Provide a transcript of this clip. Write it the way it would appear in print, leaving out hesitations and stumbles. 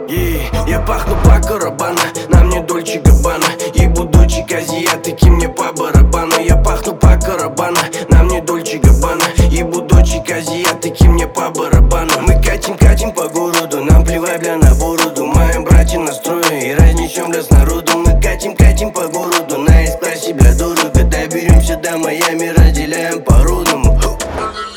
Я пахну по карабана, нам не Дольче Габбана. Ебу дочек азиатки, мне по барабану. Я пахну по карабана, нам не Дольче Габбана. Ебу дочек азиатки, мне по барабану. Мы катим по городу, нам плевать, бля, на бороду. Моим братьям настроем и разнесем лес народу. Мы катим по городу, на S-классе, бля, дорого. Доберемся до Майами, разделяем по-родному.